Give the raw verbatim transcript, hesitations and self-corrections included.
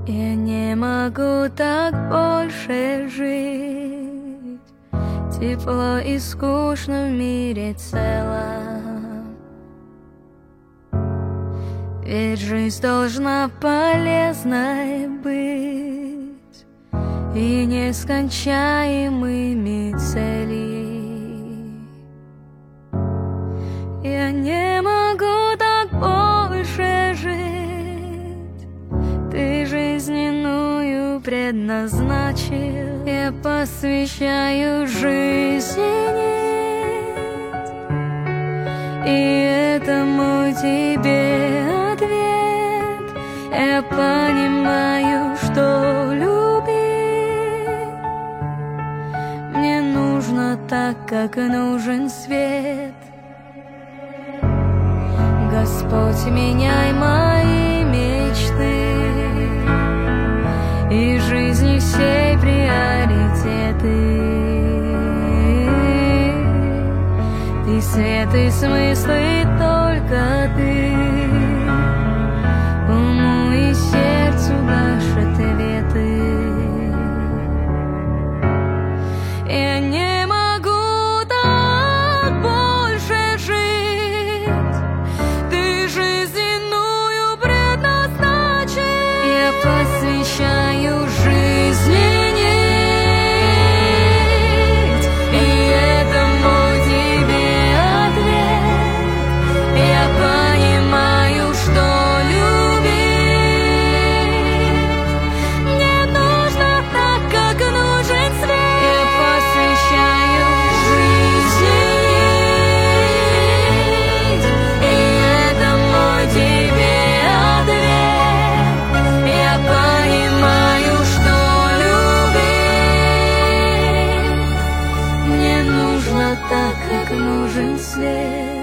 Я не могу так больше жить, тепло и скучно в мире целом. Ведь жизнь должна полезной быть и нескончаемыми целей. Я не могу так больше жить, ты жизненную предназначил, я посвящаю жизни нить, и это мой тебе ответ. Я понимаю, что любить мне нужно так, как нужен свет. Господь, меняй мои мечты и жизни всей приоритеты. Ты свет и смысл, и только ты уму и сердцу дашь ответы. Я не могу так больше жить, ты жизненную предназначил, я посвящаю жизни нить, и это мой тебе ответ. Я понимаю, что любить мне нужно так, как нужен свет. Я посвящаю жизни нить, и это мой тебе ответ. Я понимаю, что любить мне нужно так, как нужен свет.